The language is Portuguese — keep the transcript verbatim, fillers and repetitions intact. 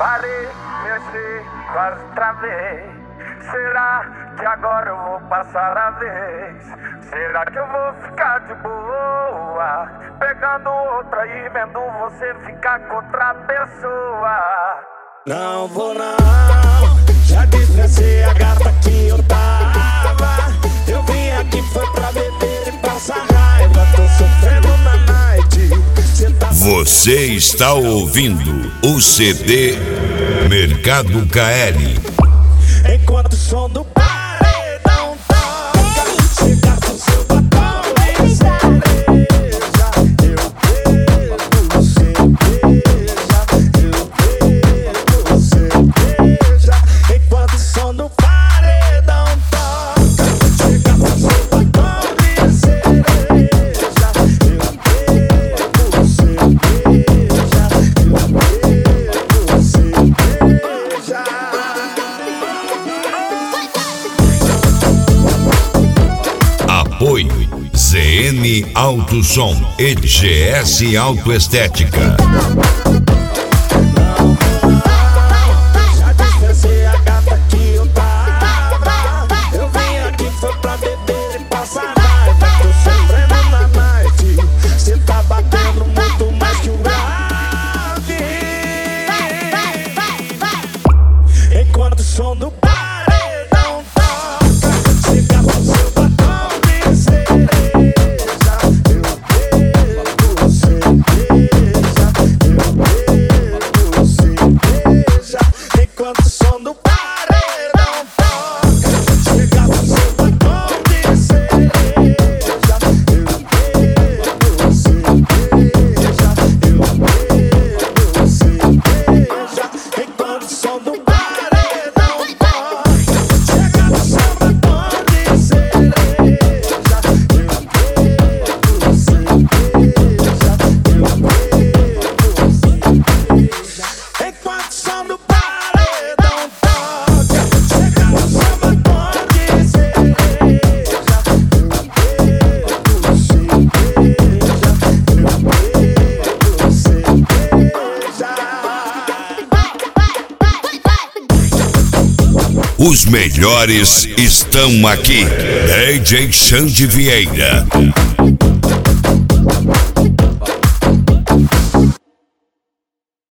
Parei, mexi, quase travei. Será que agora eu vou passar a vez? Será que eu vou ficar de boa, pegando outra e vendo você ficar com outra pessoa? Não vou não, já dispensei a gata que eu tava. Eu vim aqui foi pra beber e passar raiva. Tô sofrendo na night. Tá... Você está ouvindo o C D Mercado K L. Enquanto o som do paredão toca, chega com seu batom de cereja. Eu bebo cerveja, eu bebo cerveja. Enquanto o som do paredão toca, chega com seu batom de cereja. Eu bebo cerveja, eu bebo cerveja. Apoio Z N Auto Som e G S Autoestética. Já dispensei a gata que eu tava. Eu vim aqui foi pra beber e passar raiva. Tô sofrendo na night. Cê tá batendo muito mais que o grave. Enquanto o som do paredão toca, chega com seu batom de cereja. Eu bebo cerveja, eu bebo cerveja. Enquanto o som do paredão toca, chega com seu batom de cereja. Eu bebo cerveja, eu bebo cerveja. Enquanto o som do paredão toca, chega com seu batom de cereja. Eu bebo cerveja, eu bebo cerveja. Enquanto o som do paredão toca, chega com seu batom de cereja. Eu bebo cerveja, eu bebo cerveja. Os melhores estão aqui. D J Xande Vieira.